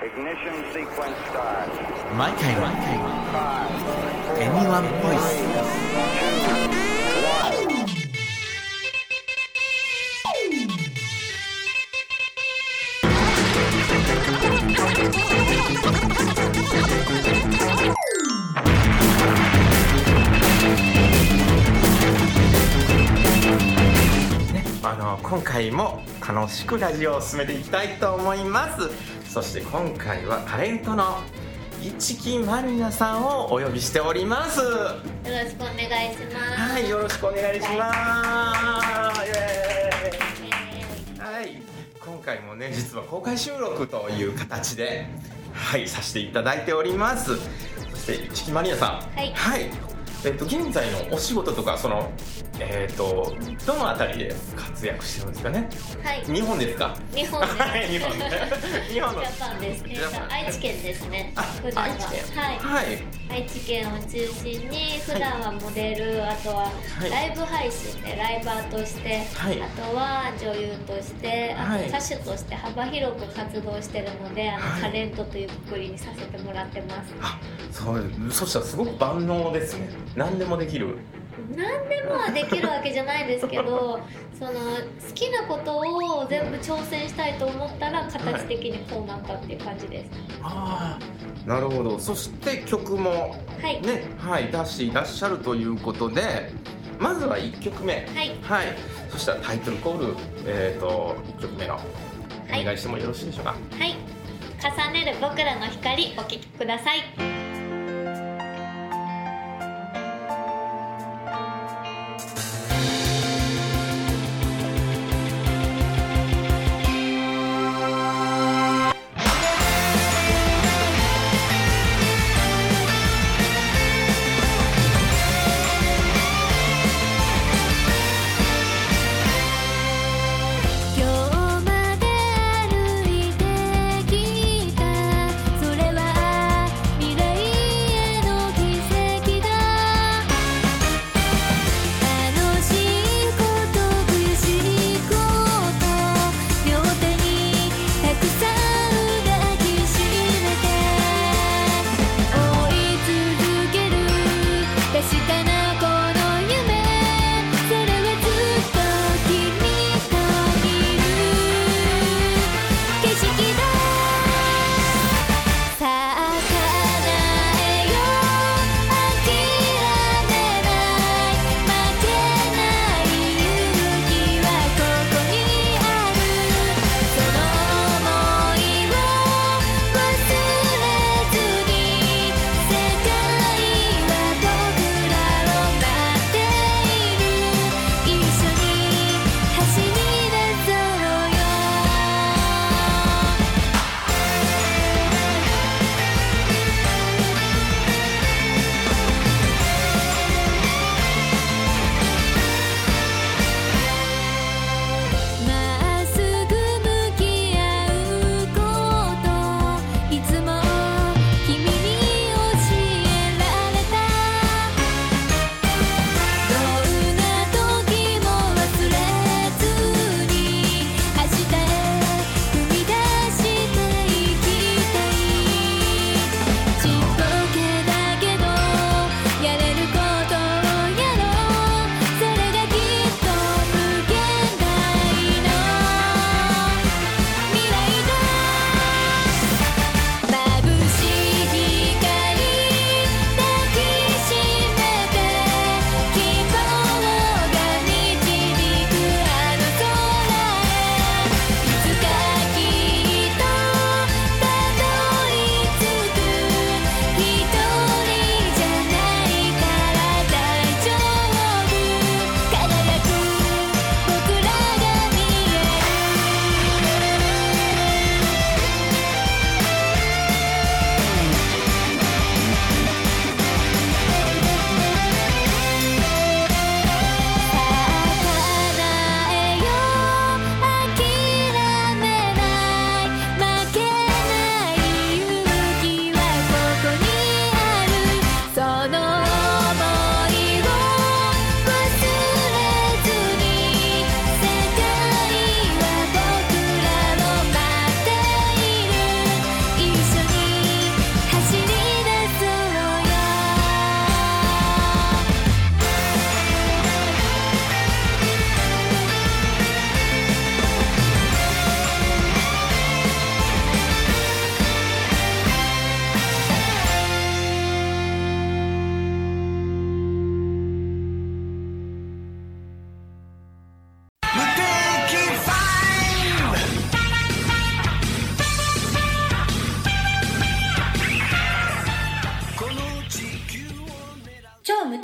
Ignition sequence start. 毎回のAnyone Voice。今回も楽しくラジオを進めていきたいと思います。そして今回はタレントの市木まりなさんをお呼びしております。よろしくお願いします。 はい、よろしくお願いします。イエーイ。はい、今回もね、実は公開収録という形でさせていただいております。そして市木まりなさん、現在のお仕事とかどのあたりで活躍してるんですかね。日本ですか。 日本です。 日本のジャパンです。愛知県ですね。普段は愛知県を中心に普段はモデル、あとはライブ配信でライバーとして、あとは女優として、あと歌手として幅広く活動してるので、タレントというくくりにさせてもらってます。 そしたらすごく万能ですね。何でもできる。 何でもはできるわけじゃないですけど好きなことを全部挑戦したいと思ったら形的にこうなったっていう感じです。 なるほど。そして曲も出していらっしゃるということで、まずは1曲目、そしたらタイトルコール、1曲目のお願いしてもよろしいでしょうか。 重ねる僕らの光、お聴きください。 未来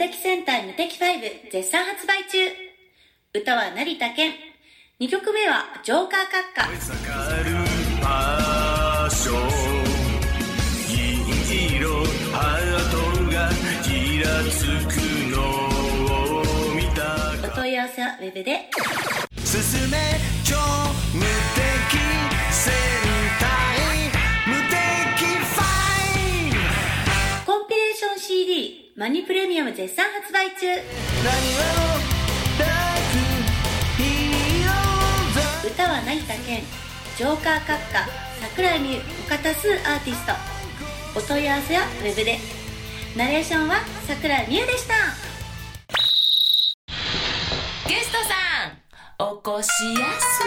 的戦隊無敵5絶賛発売中。歌は成田健。2曲目はジョーカー閣下。銀色ハートがギラつくのを見た。お問い合わせはウェブで。進め超無敵戦隊無敵5。コンピレーション CD マニプレミアム絶賛発売中。歌は成田健、ジョーカー閣下、桜井美優他多数アーティスト。お問い合わせはウェブで。ナレーションは桜井美優でした。 ゲストさんお越しやす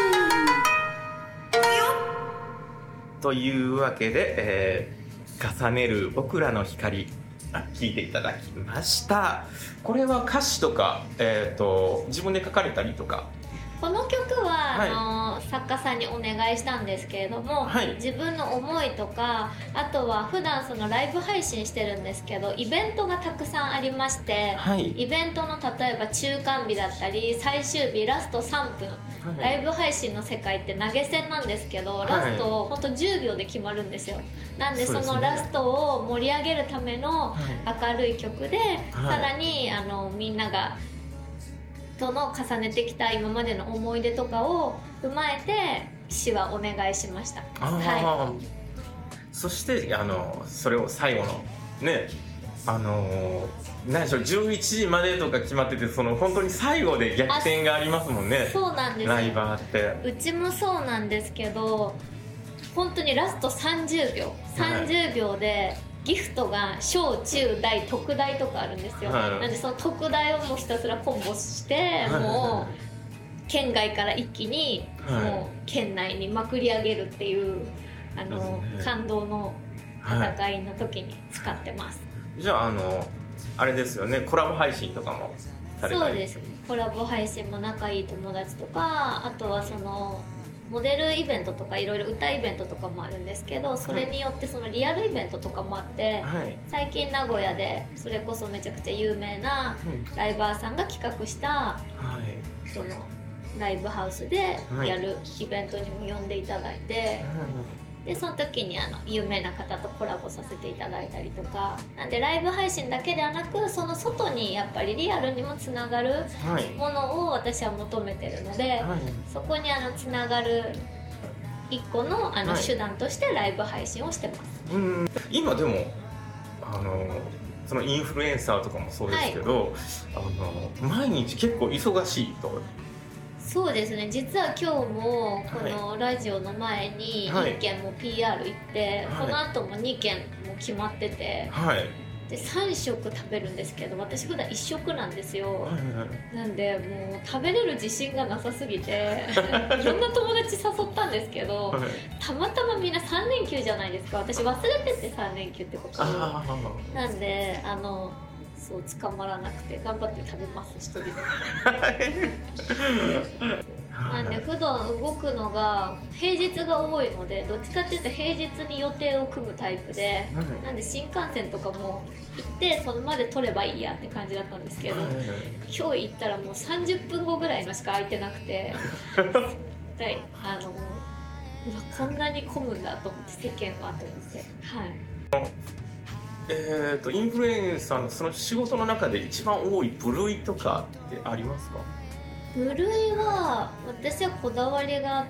というわけで、重ねる僕らの光聞いていただきました。これは歌詞とか、自分で書かれたりとか。 この曲は、作家さんにお願いしたんですけれども、自分の思いとか、あとは普段そのライブ配信してるんですけど、イベントがたくさんありまして、イベントの例えば中間日だったり最終日ラスト3分、ライブ配信の世界って投げ銭なんですけど、ラストほんと10秒で決まるんですよ。なんでそのラストを盛り上げるための明るい曲で、さらにみんながとの重ねてきた今までの思い出とかを踏まえて詩はお願いしました。 そしてそれを最後のね何でしょう、11時までとか決まってて、その本当に最後で逆転がありますもんね。 そうなんです。 ライバーってうちもそうなんですけど、本当にラスト30秒でギフトが小中大特大とかあるんですよ。なんでその特大をもうひたすらコンボして、もう県外から一気にもう県内にまくり上げるっていう感動の戦いの時に使ってます。 じゃああれですよね、コラボ配信とかもされたり。 そうですね、コラボ配信も仲いい友達とか、あとはそのモデルイベントとかいろいろ歌イベントとかもあるんですけど、それによってそのリアルイベントとかもあって、最近名古屋でそれこそめちゃくちゃ有名なライバーさんが企画した、そのライブハウスでやるイベントにも呼んでいただいて、でその時に有名な方とコラボさせていただいたりとか、なんでライブ配信だけではなく、その外にやっぱりリアルにもつながるものを私は求めてるので、そこにつながる一個の手段としてライブ配信をしてます。 今でもそのインフルエンサーとかもそうですけど、毎日結構忙しいと。 そうですね、実は今日もこのラジオの前に1件も PR 行って、この後も2件も決まってて、で3食食べるんですけど、私普段1食なんですよ。なんでもう食べれる自信がなさすぎていろんな友達誘ったんですけど、たまたまみんな3連休じゃないですか。私忘れてて3連休ってことなんで、そう捕まらなくて頑張って食べます、一人で。なんで普段動くのが平日が多いので、どっちかっていうと平日に予定を組むタイプで、なんで新幹線とかも行ってそれまで取ればいいやって感じだったんですけど、今日行ったらもう30分後ぐらいのしか空いてなくてでこんなに混むんだと思って、世間はと思って。 インフルエンサーのその仕事の中で一番多い部類とかってありますか？ 部類は私はこだわりがあって、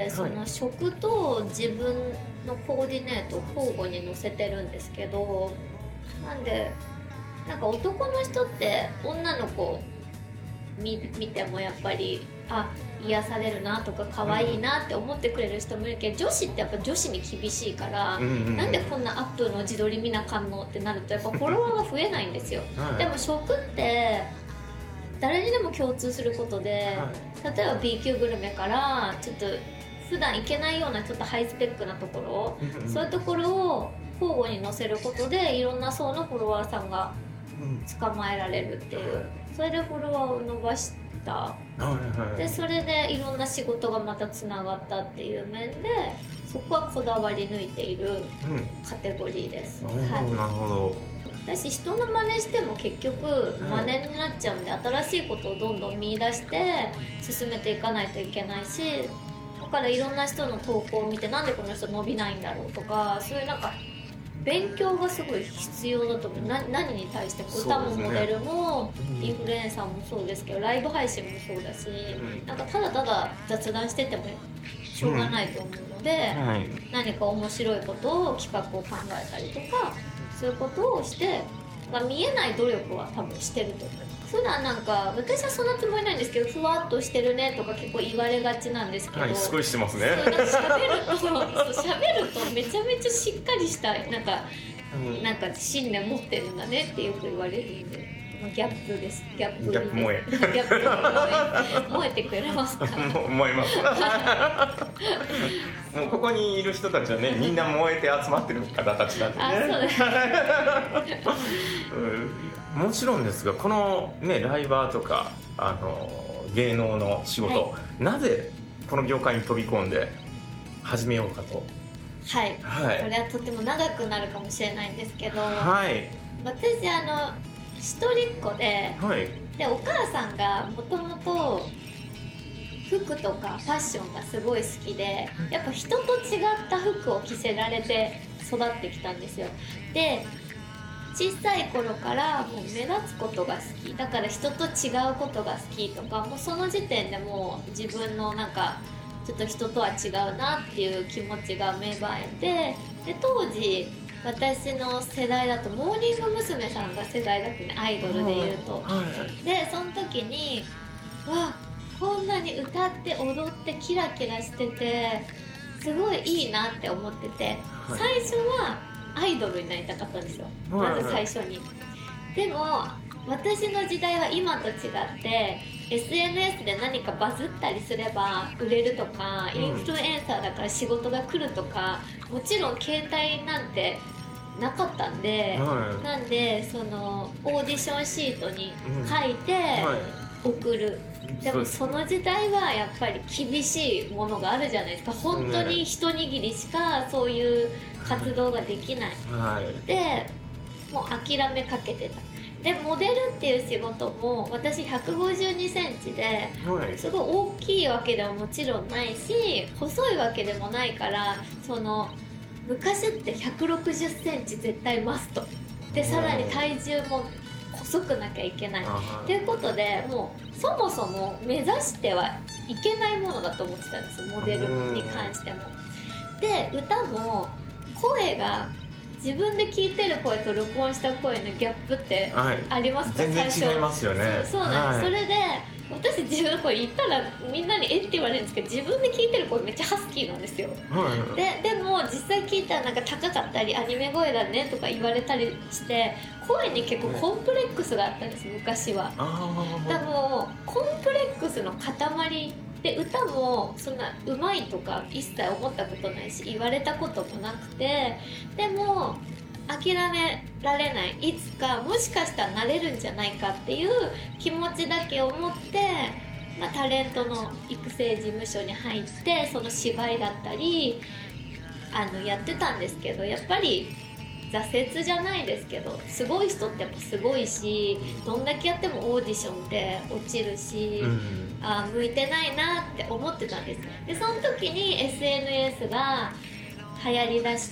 その食と自分のコーディネートを交互に載せてるんですけど、なんでなんか男の人って女の子見てもやっぱり癒されるなとか可愛いなって思ってくれる人もいるけど、女子ってやっぱ女子に厳しいから、なんでこんなアップの自撮り見なかんのってなるとやっぱフォロワーが増えないんですよ。でも食って誰にでも共通することで、例えば B 級グルメからちょっと普段行けないようなちょっとハイスペックなところ、そういうところを交互に載せることでいろんな層のフォロワーさんが捕まえられるっていう、それでフォロワーを伸ばした、でそれでいろんな仕事がまたつながったっていう面で、そこはこだわり抜いているカテゴリーです。 なるほど。 私人の真似しても結局真似になっちゃうんで、新しいことをどんどん見出して進めていかないといけないし、だからいろんな人の投稿を見てなんでこの人伸びないんだろうとか、そういうなんか勉強がすごい必要だと思う。何に対しても、歌もモデルも、インフルエンサーもそうですけど、ライブ配信もそうだし、なんかただただ雑談しててもしょうがないと思うので、何か面白いことを企画を考えたりとか、そういうことをして、見えない努力は多分してると思う。普段なんか私はそんなつもりないんですけど、ふわっとしてるねとか結構言われがちなんですけど、 すごいしてますね。 喋るとめちゃめちゃしっかりしたなんか信念持ってるんだねってよく言われるんで、ギャップです。ギャップ萌え。ギャップ萌えてくれますか？ 燃えます。もうここにいる人たちはね、みんな燃えて集まってる方たちなんでね。 そうです。 もちろんですが、このねライバーとか芸能の仕事、なぜこの業界に飛び込んで始めようかと。 はい。これはとても長くなるかもしれないんですけど、私一人っ子で、でお母さんがもともと服とかファッションがすごい好きで、やっぱ人と違った服を着せられて育ってきたんですよ。で小さい頃からもう目立つことが好きだから、人と違うことが好きとか、もうその時点でもう自分のなんかちょっと人とは違うなっていう気持ちが芽生えて、で当時私の世代だとモーニング娘。さんが世代だったね、アイドルでいうと。でその時にわこんなに歌って踊ってキラキラしててすごいいいなって思ってて、最初はアイドルになりたかったんですよ、まず最初に。でも私の時代は今と違って SNS で何かバズったりすれば売れるとか、インフルエンサーだから仕事が来るとか、もちろん携帯なんてなかったんで、なんでそのオーディションシートに書いて送る。でもその時代はやっぱり厳しいものがあるじゃないですか。本当に一握りしかそういう活動ができない、でもう諦めかけてた。でモデルっていう仕事も私152センチですごい大きいわけでももちろんないし、細いわけでもないから、その昔って160センチ絶対マストで、さらに体重も細くなきゃいけないっていうことで、もうそもそも目指してはいけないものだと思ってたんですよ、モデルに関しても。で歌も声が自分で聞いてる声と録音した声のギャップってありますか？ 全然違いますよね。 そうなんです、それで私自分の声言ったらみんなにって言われるんですけど、自分で聞いてる声めっちゃハスキーなんですよ、でも実際聞いたらなんか高かったりアニメ声だねとか言われたりして、声に結構コンプレックスがあったんです昔は。でもコンプレックスの塊で、歌もそんな上手いとか一切思ったことないし言われたこともなくて、でも諦められない、いつかもしかしたらなれるんじゃないかっていう気持ちだけを持って、タレントの育成事務所に入ってその芝居だったりやってたんですけど、やっぱり挫折じゃないですけど、すごい人ってやっぱすごいし、どんだけやってもオーディションって落ちるし、向いてないなって思ってたんです。でその時に SNS が流行りだして、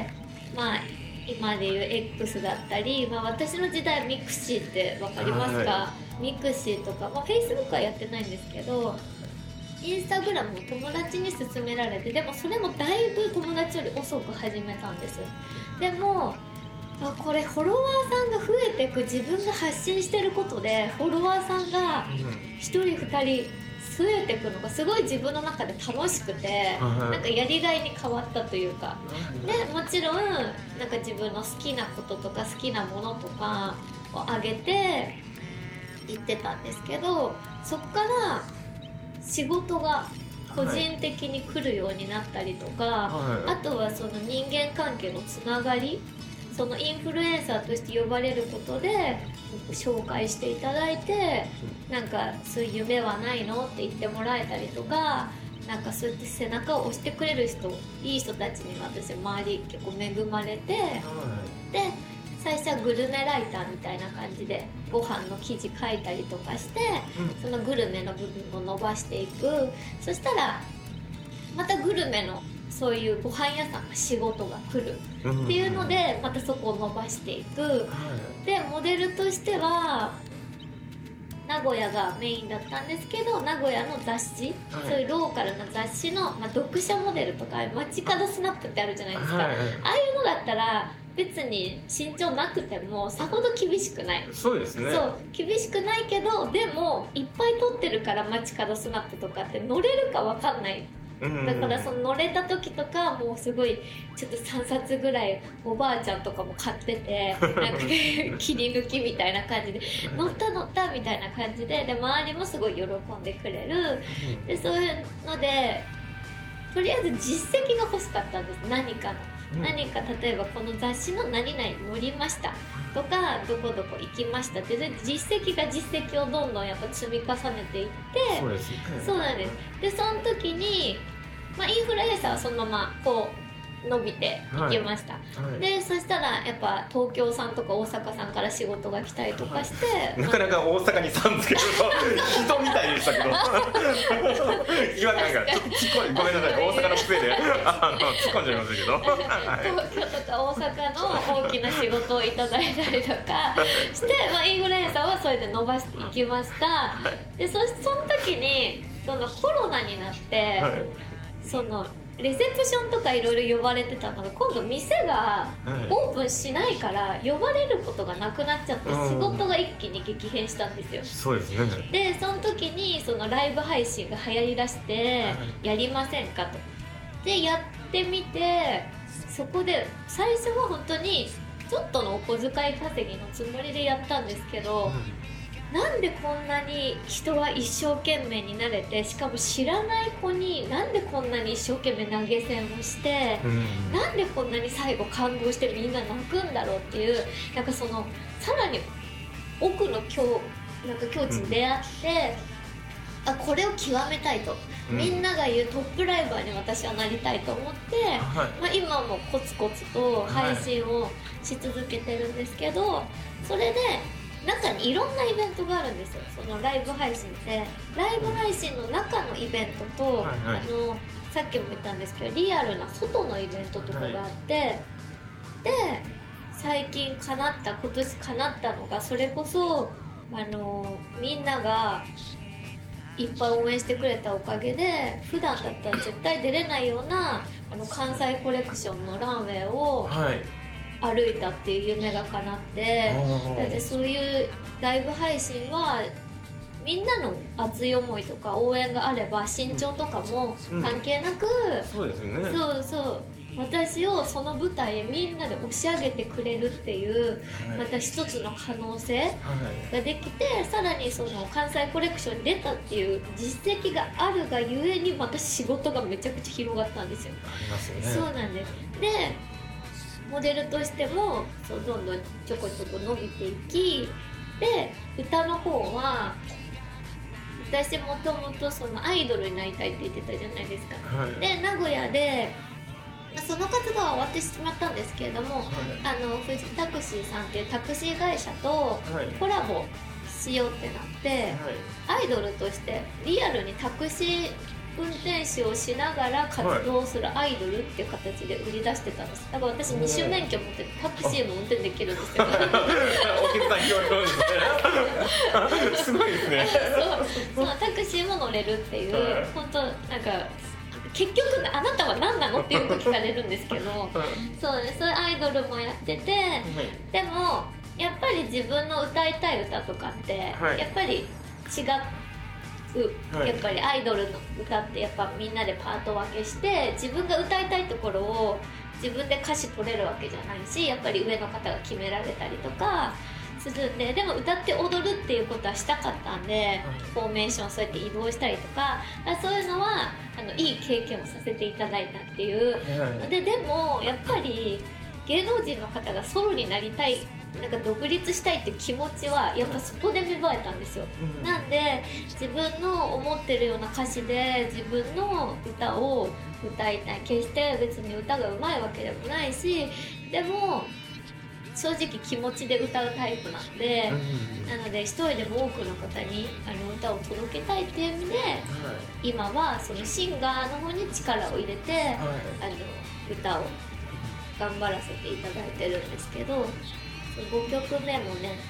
今でいう X だったり、私の時代ミクシーって分かりますか？ミクシーとか、Facebook はやってないんですけど、インスタグラムも友達に勧められて、でもそれもだいぶ友達より遅く始めたんですよ。でもこれフォロワーさんが増えていく、自分が発信してることでフォロワーさんが1人2人増えていくのがすごい自分の中で楽しくて、なんかやりがいに変わったというか、でもちろんなんか自分の好きなこととか好きなものとかをあげて言ってたんですけど、そっから仕事が個人的に来るようになったりとか、あとはその人間関係のつながり、そのインフルエンサーとして呼ばれることで紹介していただいて、なんかそういう夢はないのって言ってもらえたりとか、なんかそうやって背中を押してくれる人、いい人たちに私周り結構恵まれて、で最初はグルメライターみたいな感じでご飯の記事書いたりとかして、そのグルメの部分を伸ばしていく。そしたらまたグルメのそういうご飯屋さんが仕事が来るっていうので、またそこを伸ばしていく。でモデルとしては名古屋がメインだったんですけど、名古屋の雑誌、そういうローカルな雑誌の、読者モデルとか街角スナップってあるじゃないですか、ああいうのだったら別に身長なくてもさほど厳しくない。 そうですね。 そう厳しくないけど、でもいっぱい撮ってるから街角スナップとかって乗れるか分かんない。だからその乗れた時とかもうすごいちょっと3冊ぐらいおばあちゃんとかも買っててなんか切り抜きみたいな感じで乗ったみたいな感じで、周りもすごい喜んでくれる。でそういうのでとりあえず実績が欲しかったんです。何か例えばこの雑誌の何々載りましたとかどこどこ行きましたって、実績をどんどんやっぱ積み重ねていって、 そうですね。 そうなんです。でその時に、インフルエンサーはそのままこう伸びていきました、でそしたらやっぱ東京さんとか大阪さんから仕事が来たりとかして、 なかなか大阪にさんつけると人みたいでしたけど違和感がちょっとごめんなさい、大阪の癖で突っ込んじゃいますけど東京とか大阪の大きな仕事をいただいたりとかして、インフルエンサーはそれで伸ばしていきました、でその時にそのコロナになって、そのレセプションとかいろいろ呼ばれてたのが今度店がオープンしないから呼ばれることがなくなっちゃって、仕事が一気に激変したんですよ。 そうですね。 でその時にそのライブ配信が流行りだしてやりませんかと。でやってみて、そこで最初は本当にちょっとのお小遣い稼ぎのつもりでやったんですけど、なんでこんなに人は一生懸命になれて、しかも知らない子になんでこんなに一生懸命投げ銭をして、なんでこんなに最後感動してみんな泣くんだろうっていう、なんかそのさらに奥の境地に出会って、これを極めたいと、みんなが言うトップライバーに私はなりたいと思って、今もコツコツと配信をし続けてるんですけど、それで中にいろんなイベントがあるんですよ。そのライブ配信ってライブ配信の中のイベントと、さっきも言ったんですけどリアルな外のイベントとかがあって、で最近今年叶ったのが、それこそみんながいっぱい応援してくれたおかげで普段だったら絶対出れないような関西コレクションのランウェイを、歩いたっていう夢が叶って、だってそういうライブ配信はみんなの熱い思いとか応援があれば身長とかも関係なく、 そうですよね。 そう私をその舞台へみんなで押し上げてくれるっていう、また一つの可能性ができて、さらにその関西コレクションに出たっていう実績があるがゆえにまた仕事がめちゃくちゃ広がったんですよ。 ありますよね。 そうなんです。でモデルとしてもどんどんちょこちょこ伸びていき、で歌の方は私もともとそのアイドルになりたいって言ってたじゃないですか、で名古屋でその活動は終わってしまったんですけれども、フジタクシーさんっていうタクシー会社とコラボしようってなって、アイドルとしてリアルにタクシー運転手をしながら活動するアイドルっていう形で売り出してたんです。だから私2種免許持っててタクシーも運転できるんですよ。お客さん協力ですね。すごいですね。 そうタクシーも乗れるっていう、本当なんか結局あなたは何なのってよく聞かれるんですけど、そういうアイドルもやってて、でもやっぱり自分の歌いたい歌とかって、やっぱり違う。やっぱりアイドルの歌ってやっぱみんなでパート分けして自分が歌いたいところを自分で歌詞取れるわけじゃないし、やっぱり上の方が決められたりとかするんで、でも歌って踊るっていうことはしたかったんで、フォーメーションそうやって移動したりとか、そういうのはいい経験をさせていただいたっていう、でもやっぱり芸能人の方がソロになりたい、なんか独立したいっていう気持ちはやっぱそこで芽生えたんですよ、なんで自分の思ってるような歌詞で自分の歌を歌いたい。決して別に歌が上手いわけでもないし、でも正直気持ちで歌うタイプなんで、なので一人でも多くの方に歌を届けたいっていう意味で、今はそのシンガーの方に力を入れて、歌を頑張らせていただいてるんですけど、5曲目もね、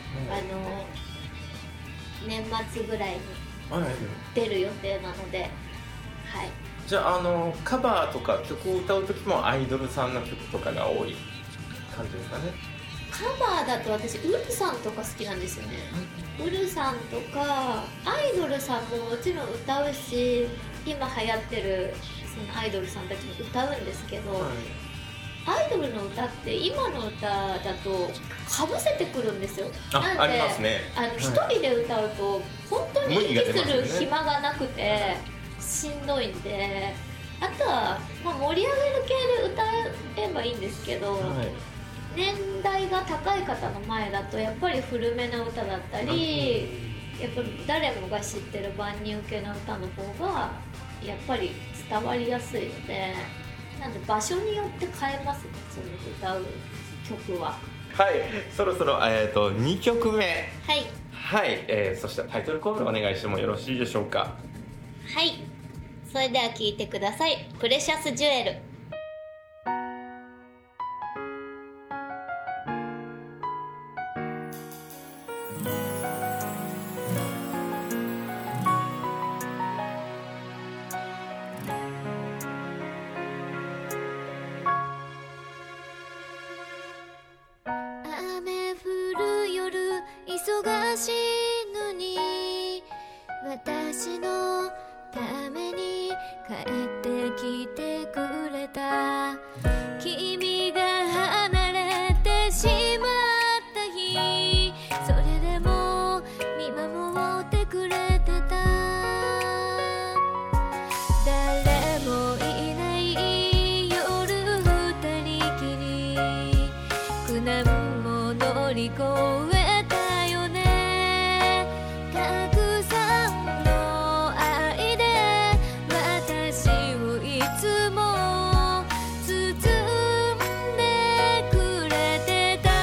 年末ぐらいに出る予定なので、はい。 じゃあカバーとか曲を歌う時もアイドルさんの曲とかが多い感じですかね。 カバーだと私ウルさんとか好きなんですよね。ウルさんとかアイドルさんももちろん歌うし、今流行ってるそのアイドルさんたちも歌うんですけど、アイドルの歌って今の歌だとかぶせてくるんですよ。なんでありますね。 一人で歌うと本当に息する暇がなくてしんどいんで、あとは、盛り上げる系で歌えばいいんですけど、年代が高い方の前だとやっぱり古めな歌だったり、やっぱり誰もが知ってる万人受けの歌の方がやっぱり伝わりやすいので、なんで場所によって変えますね、その歌う曲は。 はい、そろそろ、2曲目、 はい、 そしてタイトルコールお願いしてもよろしいでしょうか。 はい、それでは聴いてください。プレシャスジュエル。 雨降る夜忙しいのに、私のために帰ってきてくれた。君が離れてしまった日、それでも見守ってくれてた。誰もいない夜二人きり、苦難も乗り越えたよね。たくさんの愛で私をいつも包んでくれてた。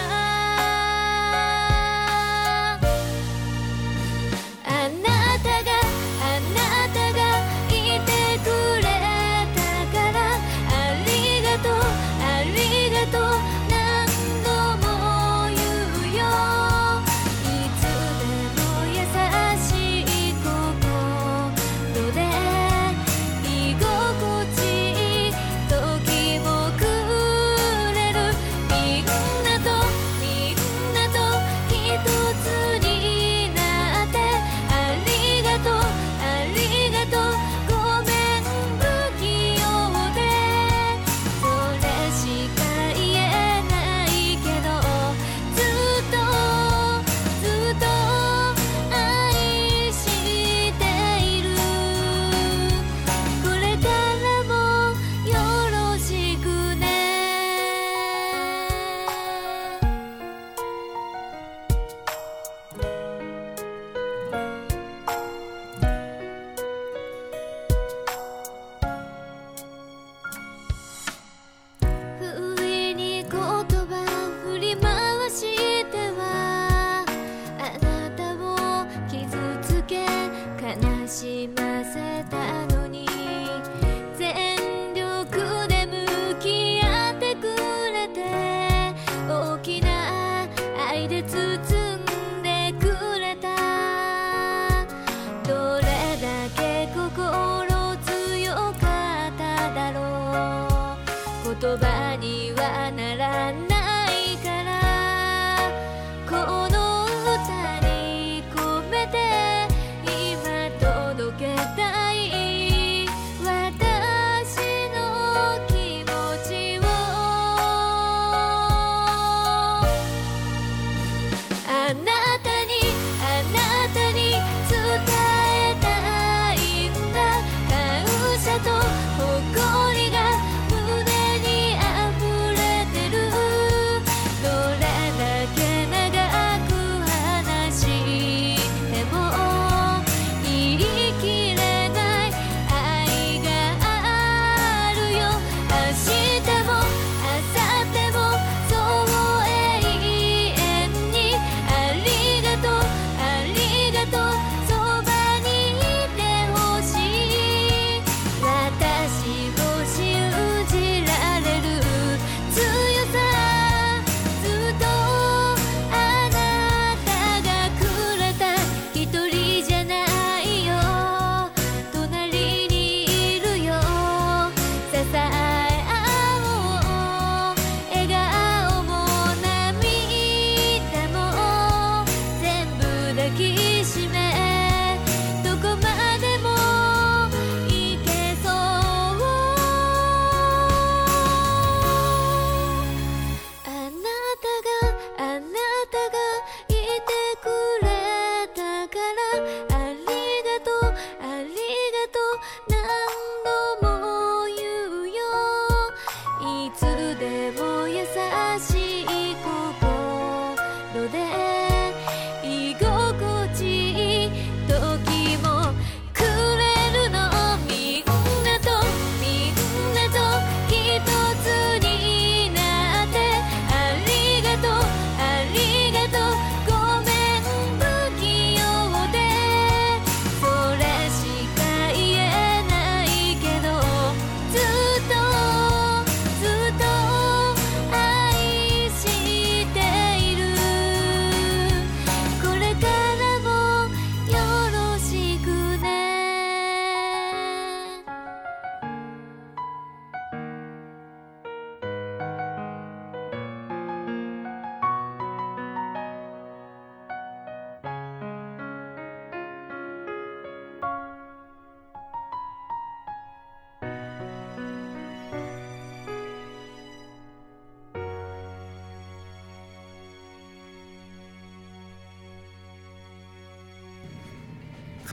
あなたがいてくれたから、ありがとうありがとう何度も言うよ。いつでも優しい心で居心地いい時もくれる。みんなと一つになって、ありがとうありがとうごめん不器用で、それしか言えないけど、ずっと愛している。これからもよろしくね。不意に言葉振り回しては、あなたを傷つけ悲しませたのに、全力で向き合ってくれて、大きな愛で包んでくれた。どれだけ心強かっただろう。言葉にはならないから、この歌に込めて今届けたい私の気持ちを。あなたに伝えたいんだ。感謝と誇りが胸に溢れてる。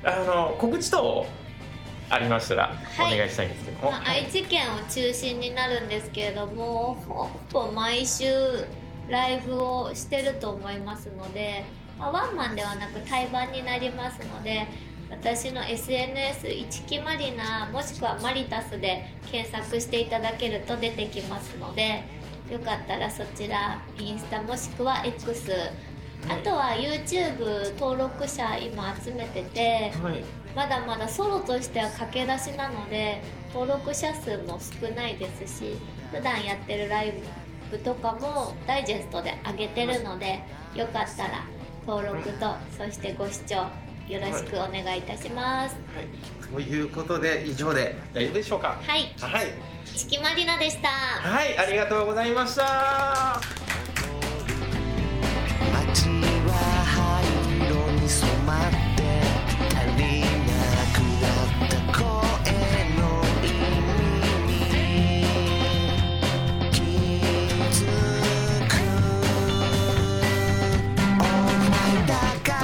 告知等ありましたらお願いしたいんですけども、 愛知県を中心になるんですけれども、ほぼ毎週ライブをしてると思いますので、ワンマンではなく対バンになりますので、私の SNS 一木マリナもしくはマリタスで検索していただけると出てきますので、よかったらそちらインスタもしくは X、あとは YouTube 登録者今集めてて、まだまだソロとしては駆け出しなので登録者数も少ないですし、普段やってるライブとかもダイジェストで上げてるので、よかったら登録とそしてご視聴よろしくお願いいたします。 ということで以上で大丈夫でしょうか。 チキマリナでした。 ありがとうございました。 街は灰色に染まって足りなくなった声の意味に気づく。オーマイだが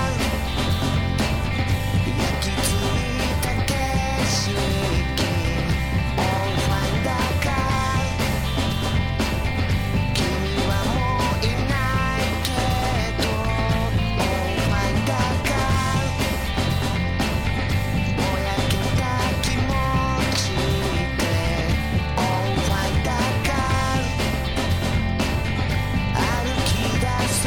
焼き付いた景色、オーマイだが君はもういないけど、オーマイだがぼやけた気持ちで、オーマイだが歩き出そう。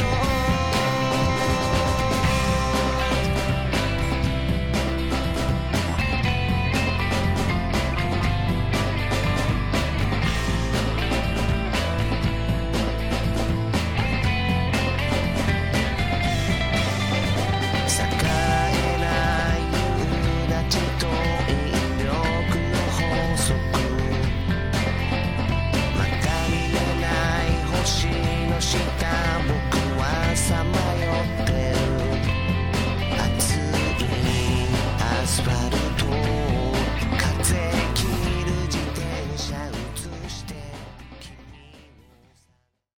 逆らえない夕立と引力の法則、また見れない星の下